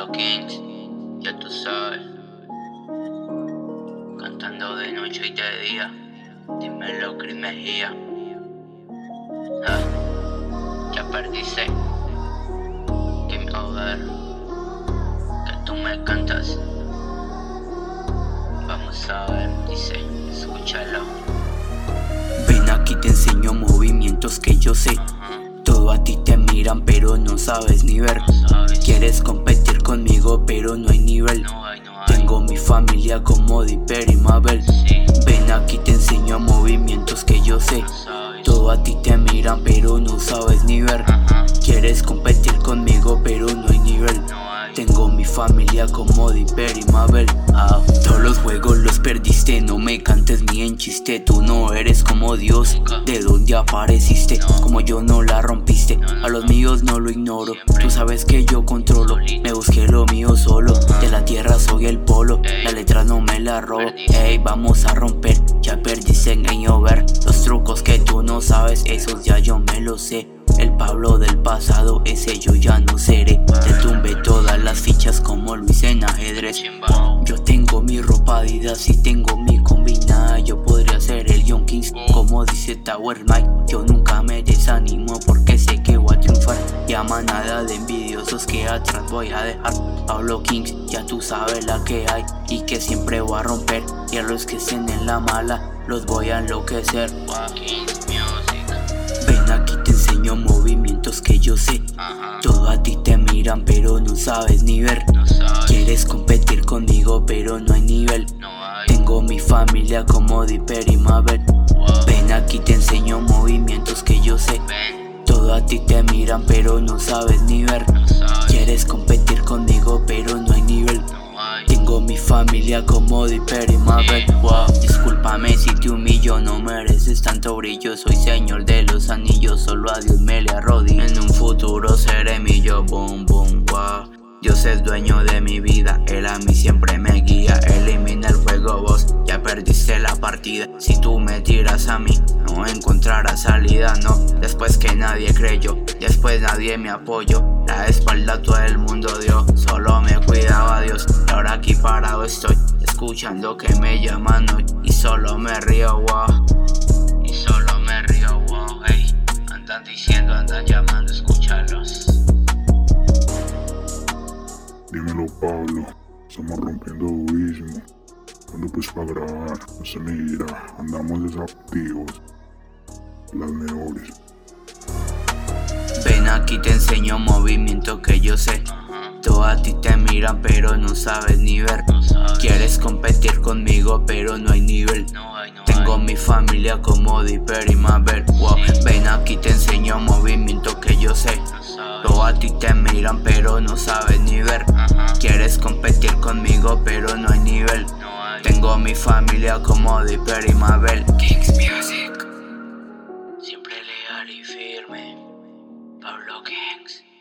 Pablo Kings, ya tú sabes, cantando de noche y de día. Dímelo, Cris Mejía. Ya perdiste. Game over. Que tú me cantas. Vamos a ver, dice, escúchalo. Ven aquí te enseño movimientos que yo sé. Todo a ti te miran pero no sabes ni ver. Quieres competir conmigo pero no hay nivel. Tengo mi familia como Dipper y Mabel. Ven aquí te enseño movimientos que yo sé. Todo a ti te miran pero no sabes ni ver. Quieres competir conmigo pero no hay nivel. Tengo mi familia como Dipper y Mabel. Todos los juegos los perdiste, no me cantes ni en chiste. Tú no eres como Dios, ¿de dónde apareciste? Como yo no la rompiste, a los míos no lo ignoro. Tú sabes que yo controlo, me busqué lo mío solo. De la tierra soy el polo, la letra no me la robo. Ey, vamos a romper, ya perdiste en Game Over. Los trucos que tú no sabes, esos ya yo me los sé. El Pablo del pasado, ese yo ya no seré. Te tumbé todas las fichas como lo hice en ajedrez. Yo tengo mi ropa Adidas y tengo mi combinada. Yo podría ser el Young Kings, como dice Tower Mike. Yo nunca me desanimo porque sé que voy a triunfar. Y a manada de envidiosos que atrás voy a dejar. Pablo Kings, ya tú sabes la que hay y que siempre voy a romper. Y a los que estén en la mala, los voy a enloquecer. Ven aquí te enseño movimientos que yo sé. Todo a ti te miran pero no sabes ni ver. Quieres competir conmigo pero no hay nivel. Tengo mi familia como Dipper y Mabel. Ven aquí te enseño movimientos que yo sé. Todo a ti te miran pero no sabes ni ver. Quieres competir conmigo pero no hay nivel. Tengo mi familia como Dipper y Mabel. Discúlpame si te humillo, no mereces tanto brillo. Soy señor de los anillos, solo a Dios me le arrodillo. En un futuro seré millo, boom, boom, wow. Dios es dueño de mi vida, Él a mí siempre me guía. Elimina el juego vos, ya perdiste la partida. Si tú me tiras a mí, no encontrarás salida, no. Después que nadie creyó, después nadie me apoyó. La espalda todo el mundo dio, solo me cuidaba Dios. Y ahora aquí parado estoy, escuchando que me llaman hoy. Y solo me río, wow. Y solo me río, wow, hey. Andan diciendo, andan llamando, escúchalos. Dímelo, Pablo, estamos rompiendo durísimo. Cuando pues para grabar, no se mira, andamos desactivos. Las mejores. Ven aquí te enseño movimiento que yo sé. Todo a ti te miran pero no sabes ni ver. Quieres competir conmigo pero no hay nivel. Tengo mi familia como Dipper y Mabel. Ven aquí te enseño movimiento que yo sé. Todo a ti te miran pero no sabes ni ver. Quieres competir conmigo pero no hay nivel. Tengo mi familia como Dipper y Mabel. Kings Music. Siempre leal y firme. Pablo Kings.